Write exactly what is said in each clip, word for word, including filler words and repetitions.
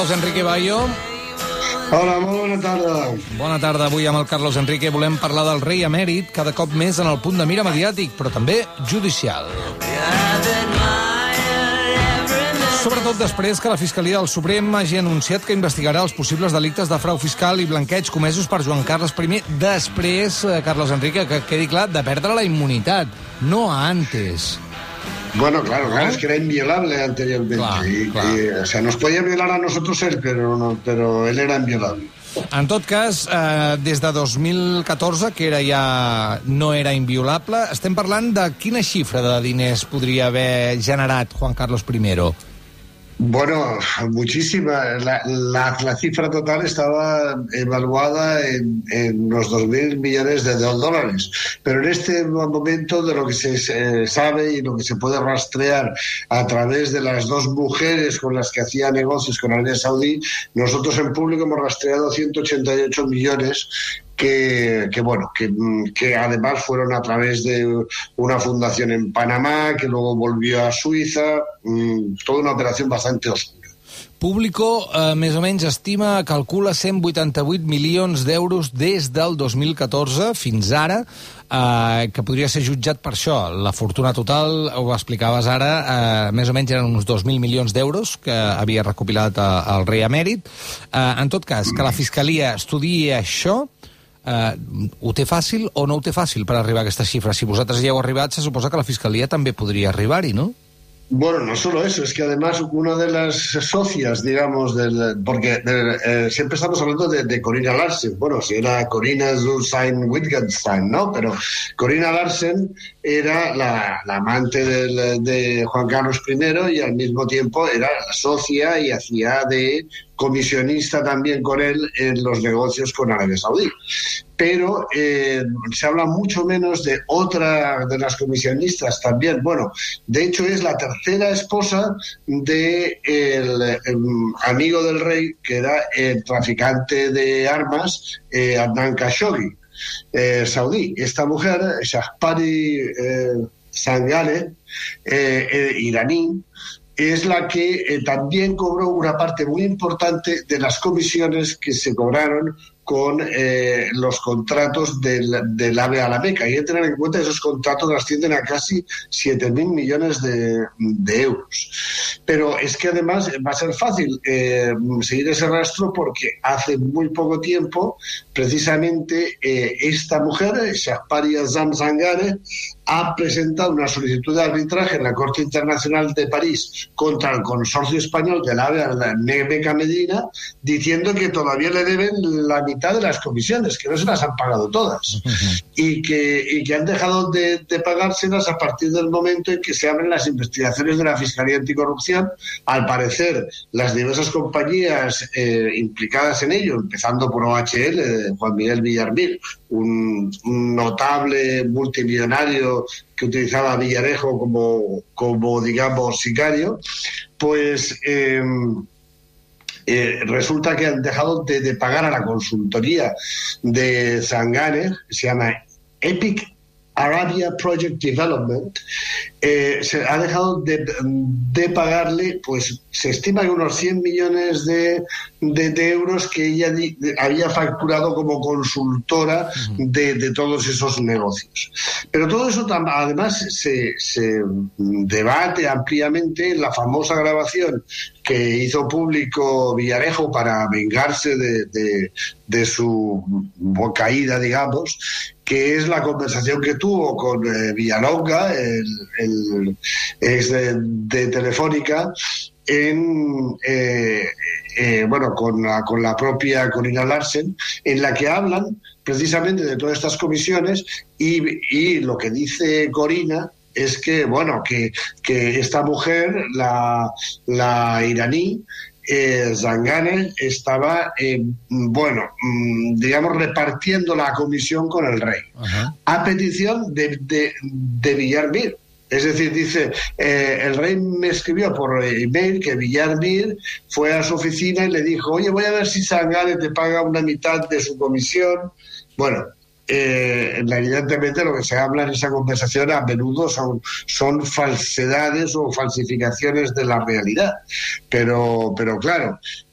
Carlos Enrique Bayo. Hola, molt bona tarda. Bona tarda. Avui amb el Carlos Enrique volem parlar del rei emèrit, cada cop més en el punt de mira mediàtic, però també judicial. Sobretot després que la Fiscalia del Suprem hagi anunciat que investigarà els possibles delictes de frau fiscal i blanqueig comesos per Joan Carles I, després, Carlos Enrique, que quedi clar, de perdre la immunitat, no antes. Bueno, claro, claro, es que era inviolable anteriormente. Claro, y, claro. Y, o sea, nos podía violar a nosotros él, pero, no, pero él era inviolable. En tot cas, eh, des de dos mil catorze, que era ja no era inviolable, estem parlant de quina xifra de diners podria haver generat Juan Carlos I? Bueno, muchísima. La, la, la cifra total estaba evaluada en, en unos dos mil millones de dólares. Pero en este momento, de lo que se eh, sabe y lo que se puede rastrear a través de las dos mujeres con las que hacía negocios con Arabia Saudí, nosotros en público hemos rastreado ciento ochenta y ocho millones que, que bueno, que, que además fueron a través de una fundación en Panamá, que luego volvió a Suiza, mmm, toda una operación bastante oscura. Público, eh, més o menys, estima, calcula cent vuitanta-vuit milions d'euros des del dos mil catorze fins ara, eh, que podria ser jutjat per això. La fortuna total, ho explicaves ara, eh, més o menys eren uns dos mil milions d'euros que havia recopilat eh, el rei emèrit. Eh, en tot cas, que la Fiscalia estudiï això, Uh, ho té fàcil o no ho té fàcil per arribar a aquesta xifra? Si vosaltres hi heu arribat, se suposa que la Fiscalia també podria arribar-hi, no? Bueno, no solo eso, es que además una de las socias, digamos, del, porque eh, siempre estamos hablando de, de Corina Larsen. Bueno, si era Corina Zulstein-Wittgenstein, ¿no? Pero Corina Larsen era la, la amante del, de Juan Carlos I y al mismo tiempo era la socia y hacía de comisionista también con él en los negocios con Arabia Saudí. Pero eh, se habla mucho menos de otra de las comisionistas también. Bueno, de hecho es la tercera esposa de el, el amigo del rey, que era el traficante de armas, eh, Adnan Khashoggi, eh, saudí. Esta mujer, Shahpari eh, Zangane, eh, eh, iraní, es la que eh, también cobró una parte muy importante de las comisiones que se cobraron con eh, los contratos del, del AVE a la Meca. Hay que tener en cuenta que esos contratos ascienden a casi siete mil millones de, de euros. Pero es que además va a ser fácil eh, seguir ese rastro, porque hace muy poco tiempo, precisamente, eh, esta mujer, Shahpari Azam Zangane, ha presentado una solicitud de arbitraje en la Corte Internacional de París contra el consorcio español del AVE a la Meca Medina, diciendo que todavía le deben la mitad de las comisiones, que no se las han pagado todas, uh-huh. y, que, y que han dejado de, de pagárselas a partir del momento en que se abren las investigaciones de la Fiscalía Anticorrupción. Al parecer, las diversas compañías eh, implicadas en ello, empezando por O H L, de Juan Miguel Villarmir, un, un notable multimillonario que utilizaba a Villarejo como, como digamos, sicario, pues eh, eh, resulta que han dejado de, de pagar a la consultoría de Zangane, se llama Epic Arabia Project Development, eh, se ha dejado de, de pagarle, pues se estima que unos cien millones de, de, de euros que ella di, de, había facturado como consultora de, de todos esos negocios. Pero todo eso tam, además se, se debate ampliamente en la famosa grabación que hizo público Villarejo para vengarse de, de, de su caída, digamos, que es la conversación que tuvo con eh, Villalonga, el, el ex de, de Telefónica, en eh, eh, bueno con la, con la propia Corina Larsen, en la que hablan precisamente de todas estas comisiones, y, y lo que dice Corina es que bueno que, que esta mujer, la, la iraní, Eh, Zangane, estaba, eh, bueno, mm, digamos, repartiendo la comisión con el rey, uh-huh. a petición de, de, de Villarmir. Es decir, dice, eh, el rey me escribió por email que Villarmir fue a su oficina y le dijo, oye, voy a ver si Zangane te paga una mitad de su comisión. Bueno, Eh, evidentemente lo que se habla en esa conversación a menudo son, son falsedades o falsificaciones de la realidad. Pero, pero claro,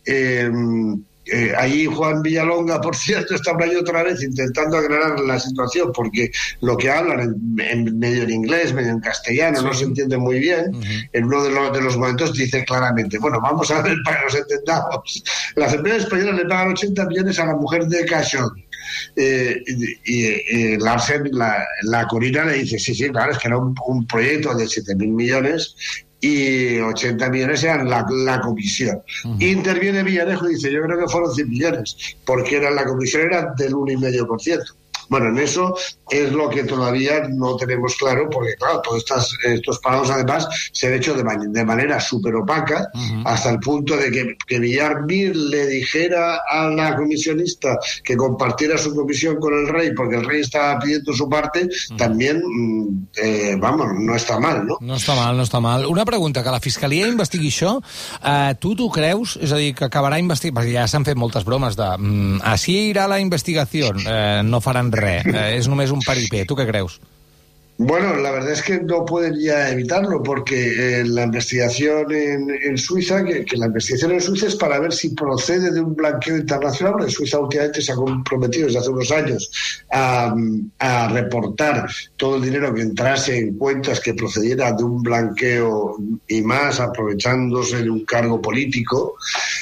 Eh, Eh, ahí Juan Villalonga, por cierto, está por ahí otra vez intentando aclarar la situación, porque lo que hablan en, en medio en inglés, medio en castellano, sí, no se entiende muy bien. Uh-huh. En uno de los, de los momentos dice claramente, bueno, vamos a ver para que nos entendamos. Las empresas españolas le pagan ochenta millones a la mujer de Khashoggi. Eh, y, y, y Larsen, la, la Corina le dice, sí, sí, claro, es que era un, un proyecto de siete mil millones y ochenta millones eran la, la comisión. Uh-huh. Interviene Villarejo y dice, yo creo que fueron cien millones, porque era, la comisión era del uno coma cinco por ciento. Bueno, en eso es lo que todavía no tenemos claro, porque claro, todos estas, estos pagos además se han hecho de, man- de manera súper opaca, uh-huh. hasta el punto de que, que Villarmir le dijera a la comisionista que compartiera su comisión con el rei, porque el rei estaba pidiendo su parte, uh-huh. también, eh, vamos, no està mal, no? No està mal, no està mal. Una pregunta, que la Fiscalia investigui això, eh, tu t'ho creus? És a dir, que acabarà investigant, perquè ja s'han fet moltes bromes de mm, així irà la investigació, eh, no faran res. Eh, es només un paripé. ¿Tú qué crees? Bueno, la verdad es que no pueden ya evitarlo, porque eh, la investigación en, en Suiza, que, que la investigación en Suiza es para ver si procede de un blanqueo internacional, porque Suiza últimamente se ha comprometido desde hace unos años a, a reportar todo el dinero que entrase en cuentas que procediera de un blanqueo y más, aprovechándose de un cargo político.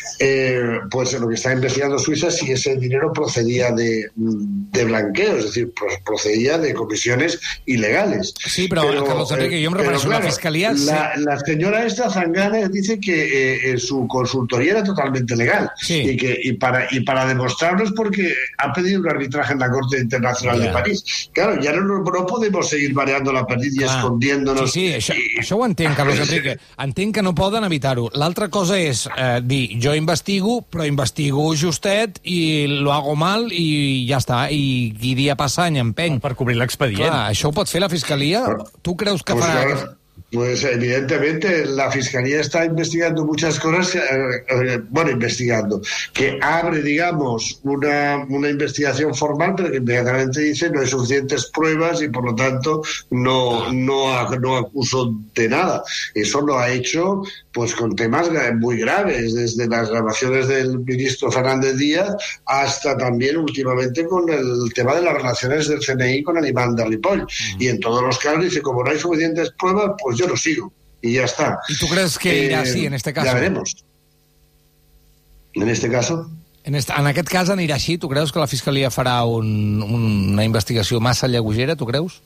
Eh, pues lo que está investigando Suiza es si ese dinero procedía de, de blanqueo, es decir, procedía de comisiones ilegales. Sí, pero, pero Carlos Enrique, yo me refiero a la Fiscalía... La, sí. la señora esta, Zangana, dice que eh, su consultoría era totalmente legal. Sí. Y, que, y, para, y para demostrarlo es porque ha pedido un arbitraje en la Corte Internacional yeah. de París. Claro, ya no, no podemos seguir variando la perdiz i ah. escondiéndonos. Sí, sí, això, i... això ho entenc, Carlos Enrique. Entenc que no poden evitar-ho. L'altra cosa és eh, dir, jo investigo, però investigo justet i lo hago mal i ja està. I, i dia passa any empeny. Per cobrir l'expedient. Clar, això ho pot fer la Fiscalia? ¿Tú crees que pues farà... Claro. Pues evidentemente la Fiscalía está investigando muchas cosas, eh, eh, bueno, investigando, que abre, digamos, una, una investigación formal, pero que inmediatamente dice no hay suficientes pruebas y por lo tanto no, no, no acuso de nada. Eso lo ha hecho pues con temas muy graves, desde las grabaciones del ministro Fernández Díaz hasta también últimamente con el tema de las relaciones del C N I con el imán de Ripoll. Mm. Y en todos los casos dice, como no hay suficientes pruebas, pues yo lo sigo. Y ya está. ¿Y tú crees que irá eh, así en este caso? Ya veremos. En este caso... En, este, en aquest cas anirà així? Tu creus que la Fiscalia farà un, un, una investigació massa lleugera? Tu creus?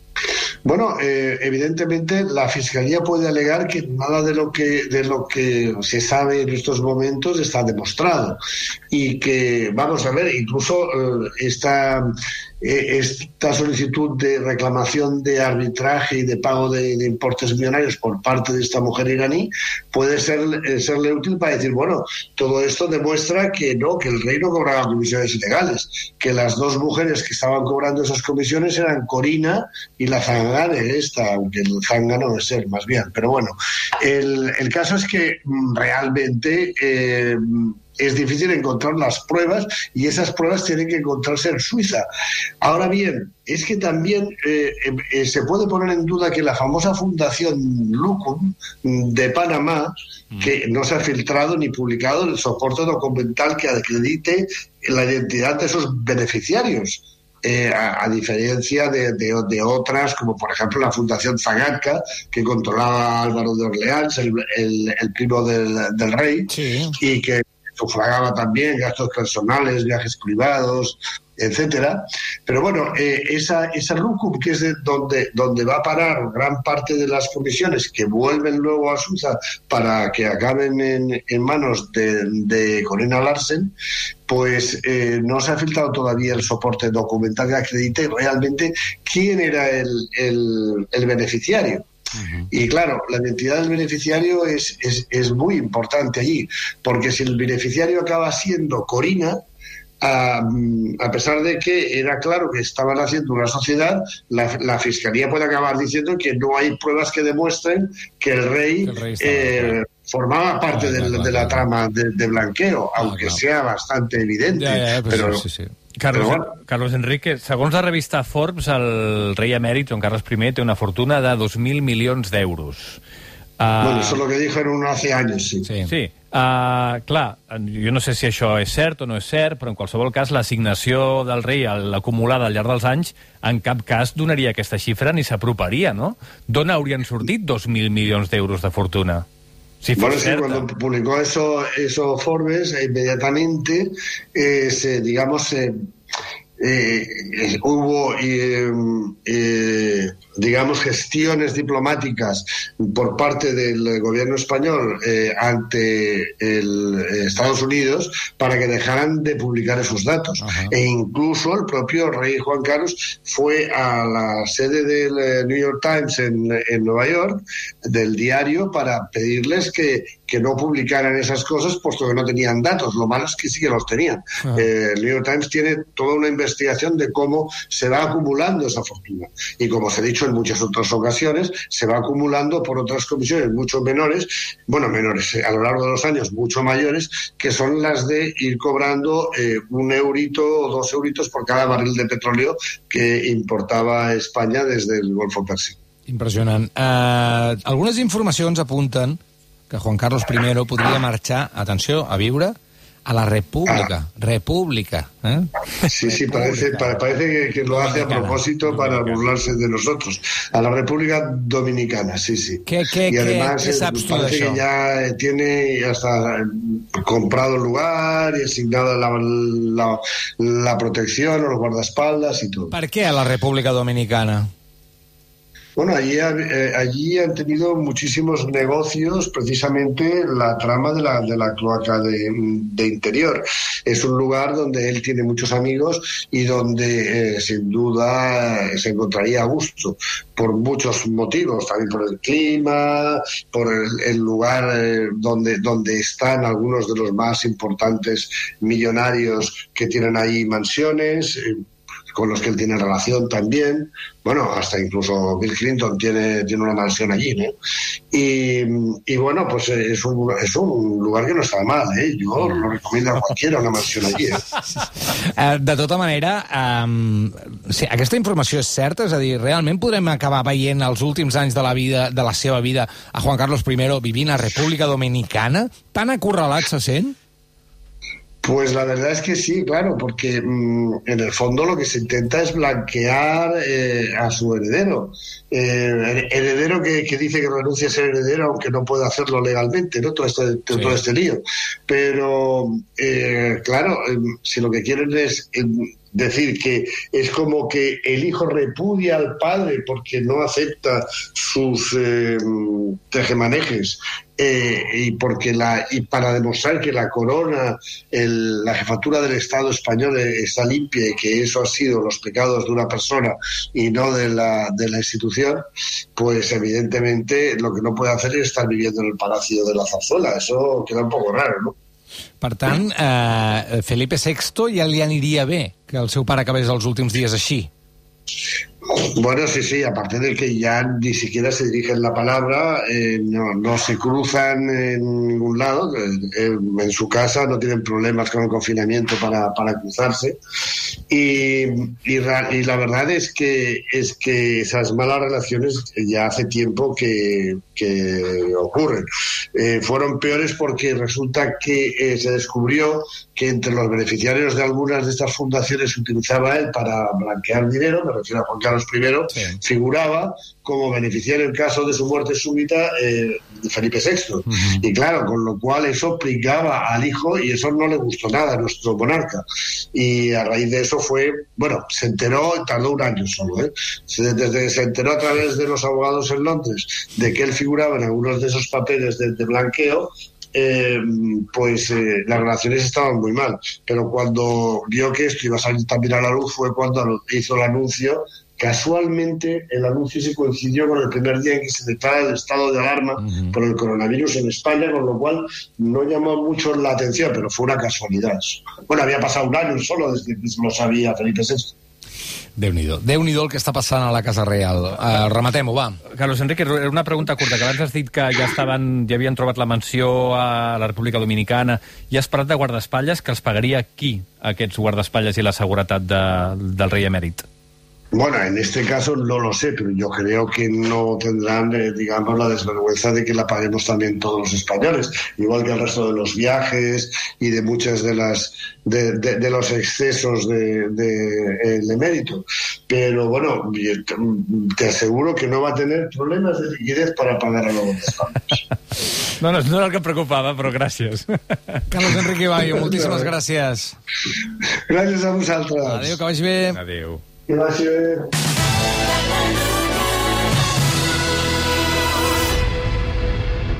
Bueno, eh, evidentemente la Fiscalía puede alegar que nada de lo que de lo que se sabe en estos momentos está demostrado y que, vamos a ver, incluso eh, esta, eh, esta solicitud de reclamación de arbitraje y de pago de, de importes millonarios por parte de esta mujer iraní puede ser, eh, serle útil para decir, bueno, todo esto demuestra que no, que el rey no cobraba comisiones ilegales, que las dos mujeres que estaban cobrando esas comisiones eran Corina y la Zangane esta, aunque el Zángano es él más bien, pero bueno, el, el caso es que realmente eh, es difícil encontrar las pruebas y esas pruebas tienen que encontrarse en Suiza. Ahora bien, es que también eh, eh, se puede poner en duda que la famosa Fundación Lucum de Panamá, mm. que no se ha filtrado ni publicado el soporte documental que acredite la identidad de sus beneficiarios. Eh, a, a diferencia de, de, de otras, como por ejemplo la Fundación Zagatca, que controlaba a Álvaro de Orleans, el, el, el primo del, del rey, sí. y que sufragaba también gastos personales, viajes privados, etcétera. Pero bueno, eh, esa, esa Lucum, que es de donde, donde va a parar gran parte de las comisiones que vuelven luego a Suiza para que acaben en, en manos de, de Corina Larsen, pues eh, no se ha filtrado todavía el soporte documental que acredite realmente quién era el, el, el beneficiario. Uh-huh. Y claro, la identidad del beneficiario es, es, es muy importante allí, porque si el beneficiario acaba siendo Corina, a, a pesar de que era claro que estaban haciendo una sociedad, la, la Fiscalía puede acabar diciendo que no hay pruebas que demuestren que el rey, que el rey eh, formaba parte ah, de, clar, de la clar. trama de, de blanqueo, ah, aunque clar. sea bastante evidente. Ja, ja, però pero, sí, sí. Carlos, bueno. Carlos Enrique, segons la revista Forbes, el rei emèrit Joan Carles I té una fortuna de dos mil milions d'euros. Uh, bueno, eso es lo que dijeron hace anys, sí. Sí, sí. Uh, clar, jo no sé si això és cert o no és cert, però en qualsevol cas l'assignació del rei, l'acumulada al llarg dels anys, en cap cas donaria aquesta xifra ni s'aproparia, ¿no? D'on haurien sortit dos mil milions d'euros de fortuna? Si bueno, sí, cuando publicó eso, eso Forbes, inmediatamente, eh, se, digamos, eh, eh, hubo, eh, eh, digamos, gestiones diplomáticas por parte del gobierno español eh, ante el Estados Unidos para que dejaran de publicar esos datos. Uh-huh. E incluso el propio rey Juan Carlos fue a la sede del New York Times en, en Nueva York, del diario, para pedirles que, que no publicaran esas cosas puesto que no tenían datos. Lo malo es que sí que los tenían. Uh-huh. Eh, el New York Times tiene toda una investigación de cómo se va acumulando esa fortuna. Y como os he dicho en muchas otras ocasiones, se va acumulando por otras comisiones mucho menores, bueno, menores, a lo largo de los años mucho mayores, que son las de ir cobrando eh, un eurito o dos euritos por cada barril de petróleo que importava Espanya des del Golfo Pèrsic. Impressionant. Uh, algunes informacions apunten que Juan Carlos primero podria marxar, atenció, a viure a la República. Ah. República. ¿eh? Sí, sí, parece, parece que, que lo hace a propósito para burlarse de nosotros. A la República Dominicana, sí, sí. ¿Qué, qué, y además qué, qué eh, parece que ya tiene hasta comprado el lugar y asignado la, la, la protección o los guardaespaldas y todo. ¿Por qué a la República Dominicana? Bueno, allí, eh, allí han tenido muchísimos negocios, precisamente la trama de la, de la cloaca de, de Interior. Es un lugar donde él tiene muchos amigos y donde eh, sin duda se encontraría a gusto, por muchos motivos, también por el clima, por el, el lugar eh, donde, donde están algunos de los más importantes millonarios que tienen ahí mansiones, eh, con los que él tiene relación también. Bueno, hasta incluso Bill Clinton tiene, tiene una mansión allí, ¿no? Y, y bueno, pues es un, es un lugar que no está mal, ¿eh? Yo lo recomiendo a cualquiera, una mansión allí, ¿eh? De tota manera, um, sí, aquesta informació és certa? És a dir, realment podrem acabar veient els últims anys de la vida de la seva vida a Juan Carlos primero vivint a República Dominicana? Tan acorralat se sent? Pues la verdad es que sí, claro, porque mmm, en el fondo lo que se intenta es blanquear eh, a su heredero. Eh, heredero que, que dice que renuncia a ser heredero aunque no puede hacerlo legalmente, ¿no? Todo este, sí. todo este lío. Pero, eh, claro, eh, si lo que quieren es... Eh, decir que es como que el hijo repudia al padre porque no acepta sus eh, tejemanejes eh, y porque la y para demostrar que la corona, el, la jefatura del Estado español está limpia y que eso ha sido los pecados de una persona y no de la, de la institución, pues evidentemente lo que no puede hacer es estar viviendo en el Palacio de la Zarzuela. Eso queda un poco raro, ¿no? Per tant, eh, Felipe sexto ja li aniria bé que el seu pare acabés els últims dies així. Bueno, sí, sí, aparte de que ya ni siquiera se dirigen la palabra, eh, no, no se cruzan en ningún lado, eh, en su casa no tienen problemas con el confinamiento para, para cruzarse y, y, y la verdad es que, es que esas malas relaciones ya hace tiempo que, que ocurren. Eh, fueron peores porque resulta que eh, se descubrió que entre los beneficiarios de algunas de estas fundaciones se utilizaba él para blanquear dinero, me refiero a Juan Carlos primero, sí. Figuraba como beneficiario en caso de su muerte súbita eh, Felipe sexto. Uh-huh. Y claro, con lo cual eso privaba al hijo y eso no le gustó nada a nuestro monarca. Y a raíz de eso fue, bueno, se enteró, tardó un año solo, ¿eh? Desde que se enteró a través de los abogados en Londres de que él figuraba en algunos de esos papeles de, de blanqueo, Eh, pues eh, las relaciones estaban muy mal, pero cuando vio que esto iba a salir también a la luz fue cuando hizo el anuncio. Casualmente el anuncio se coincidió con el primer día en que se declara el estado de alarma uh-huh. por el coronavirus en España, con lo cual no llamó mucho la atención, pero fue una casualidad. Bueno, había pasado un año solo desde que lo sabía Felipe sexto. Déu-n'hi-do. Déu-n'hi-do el que està passant a la Casa Reial. Uh, rematem-ho, va. Carlos Enrique, una pregunta curta, que abans has dit que ja estaven, ja havien trobat la mansió a la República Dominicana i has parlat de guardaespatlles, que els pagaria qui, aquests guardaespatlles i la seguretat de, del rei emèrit? Bueno, en este caso no lo sé, pero yo creo que no tendrán, eh, digamos, la desvergüenza de que la paguemos también todos los españoles, igual que el resto de los viajes y de muchas de las de, de, de los excesos de, de el emérito. Pero bueno, te aseguro que no va a tener problemas de liquidez para pagar a los españoles. No, no, no era el que em preocupava, però gràcies. Carlos Enrique Bayo, moltíssimes gràcies. Gràcies a vosaltres. Adéu, que vagi bé. Adéu. Que vagi bé.